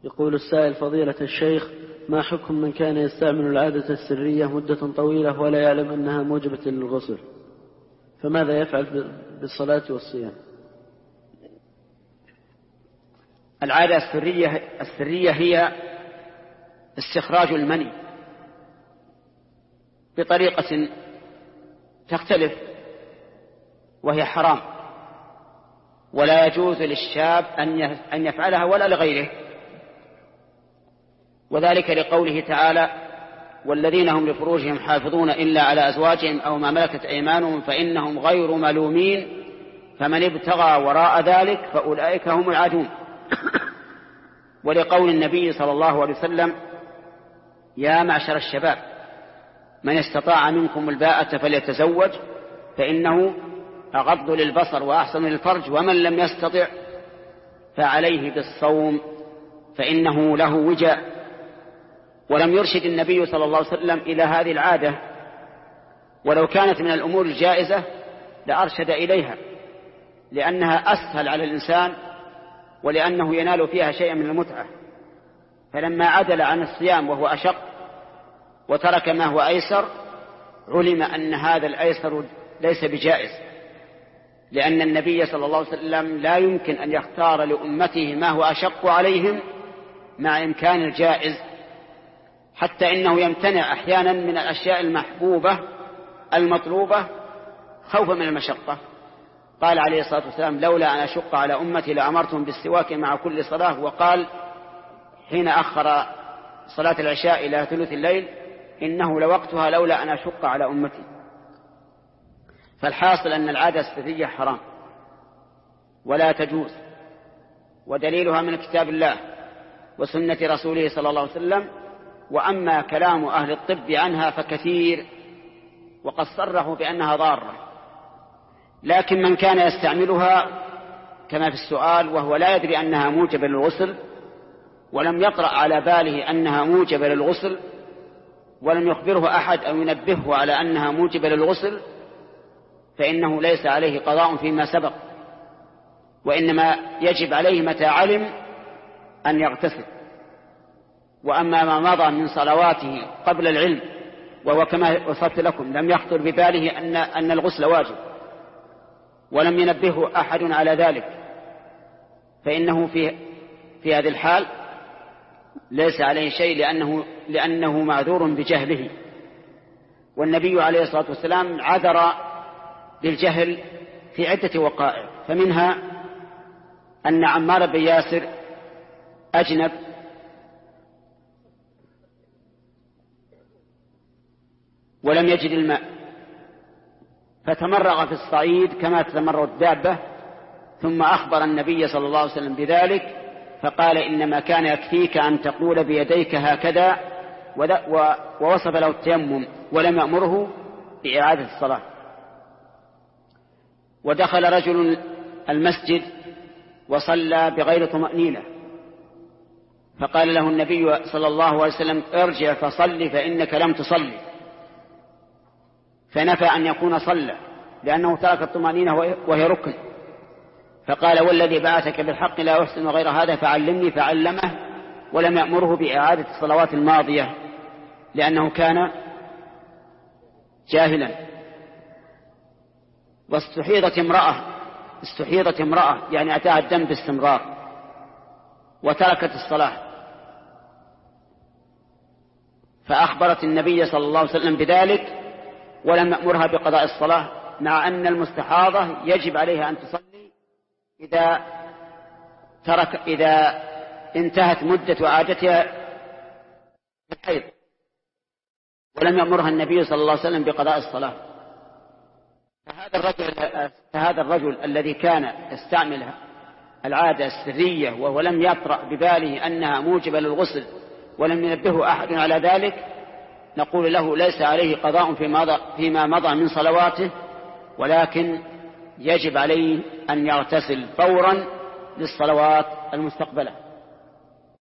يقول السائل: فضيلة الشيخ، ما حكم من كان يستعمل العادة السرية مدة طويلة ولا يعلم أنها موجبة للغسل، فماذا يفعل بالصلاة والصيام؟ العادة السرية هي استخراج المني بطريقة تختلف، وهي حرام، ولا يجوز للشاب أن يفعلها ولا لغيره، وذلك لقوله تعالى: والذين هم لفروجهم حافظون إلا على أزواجهم أو ما ملكت أيمانهم فإنهم غير ملومين فمن ابتغى وراء ذلك فأولئك هم العادون. ولقول النبي صلى الله عليه وسلم: يا معشر الشباب من استطاع منكم الباءة فليتزوج فإنه أغض للبصر وأحسن للفرج ومن لم يستطع فعليه بالصوم فإنه له وجاء. ولم يرشد النبي صلى الله عليه وسلم إلى هذه العادة، ولو كانت من الأمور الجائزة لأرشد إليها، لأنها أسهل على الإنسان ولأنه ينال فيها شيئا من المتعة. فلما عدل عن الصيام وهو أشق وترك ما هو أيسر علم أن هذا الأيسر ليس بجائز، لأن النبي صلى الله عليه وسلم لا يمكن أن يختار لأمته ما هو أشق عليهم مع إمكان الجائز، حتى إنه يمتنع أحيانا من الأشياء المحبوبة المطلوبة خوفا من المشقة. قال عليه الصلاة والسلام: لولا أن أشق على أمتي لأمرتهم بالسواك مع كل صلاة. وقال حين أخر صلاة العشاء إلى ثلث الليل: إنه لوقتها لولا أن أشق على أمتي. فالحاصل أن العادة السرية حرام ولا تجوز، ودليلها من كتاب الله وسنة رسوله صلى الله عليه وسلم. وأما كلام أهل الطب عنها فكثير، وقد صرحوا بأنها ضارة، لكن من كان يستعملها كما في السؤال وهو لا يدري أنها موجبة للغسل، ولم يطرأ على باله أنها موجبة للغسل، ولم يخبره أحد أو ينبهه على أنها موجبة للغسل، فإنه ليس عليه قضاء فيما سبق، وإنما يجب عليه متى علم أن يغتسل. وأما ما مضى من صلواته قبل العلم وهو كما وصفت لكم لم يخطر بباله أن الغسل واجب ولم ينبهه أحد على ذلك، فإنه في هذه الحال ليس عليه شيء لأنه معذور بجهله. والنبي عليه الصلاة والسلام عذر بالجهل في عدة وقائع، فمنها أن عمار بن ياسر أجنب ولم يجد الماء فتمرغ في الصعيد كما تتمرغ الدابة، ثم أخبر النبي صلى الله عليه وسلم بذلك فقال: إنما كان يكفيك أن تقول بيديك هكذا، ووصف له التيمم ولم يأمره بإعادة الصلاة. ودخل رجل المسجد وصلى بغير طمأنينة، فقال له النبي صلى الله عليه وسلم: ارجع فصل فإنك لم تصلي، فنفى أن يكون صلى لأنه ترك الطمأنينة وهي ركن. فقال: والذي بعثك بالحق لا أحسن غير هذا فعلمني، فعلمه، ولم يأمره بإعادة الصلوات الماضية لأنه كان جاهلا. واستحيضت امرأة يعني أتاها الدم باستمرار وتركت الصلاة، فأخبرت النبي صلى الله عليه وسلم بذلك ولم يأمرها بقضاء الصلاة، مع أن المستحاضة يجب عليها أن تصلي إذا انتهت مدة عادتها في الحيض، ولم يأمرها النبي صلى الله عليه وسلم بقضاء الصلاة. فهذا الرجل الذي كان يستعمل العادة السرية وهو لم يطرأ بباله أنها موجبة للغسل ولم ينبهه أحد على ذلك، نقول له ليس عليه قضاء فيما مضى من صلواته، ولكن يجب عليه أن يغتسل فورا للصلوات المستقبلة.